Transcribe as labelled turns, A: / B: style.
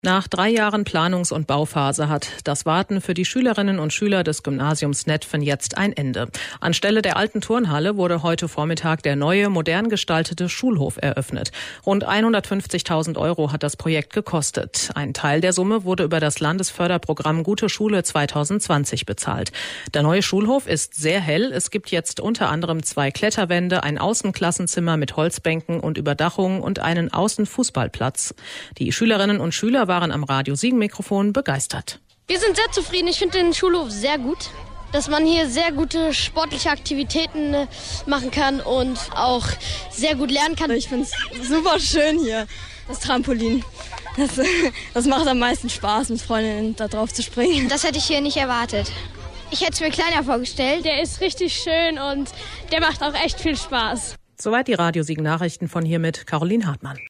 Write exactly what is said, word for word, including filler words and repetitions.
A: Nach drei Jahren Planungs- und Bauphase hat das Warten für die Schülerinnen und Schüler des Gymnasiums Netphen jetzt ein Ende. Anstelle der alten Turnhalle wurde heute Vormittag der neue, modern gestaltete Schulhof eröffnet. Rund hundertfünfzigtausend Euro hat das Projekt gekostet. Ein Teil der Summe wurde über das Landesförderprogramm Gute Schule zwanzig zwanzig bezahlt. Der neue Schulhof ist sehr hell. Es gibt jetzt unter anderem zwei Kletterwände, ein Außenklassenzimmer mit Holzbänken und Überdachung und einen Außenfußballplatz. Die Schülerinnen und Schüler waren am Radio Siegen Mikrofon begeistert.
B: Wir sind sehr zufrieden. Ich finde den Schulhof sehr gut, dass man hier sehr gute sportliche Aktivitäten machen kann und auch sehr gut lernen kann.
C: Ich finde es super schön hier, das Trampolin. Das, das macht am meisten Spaß, mit Freundinnen da drauf zu springen.
B: Das hätte ich hier nicht erwartet. Ich hätte es mir kleiner vorgestellt.
D: Der ist richtig schön und der macht auch echt viel Spaß.
A: Soweit die Radio Siegen Nachrichten von hier mit Caroline Hartmann.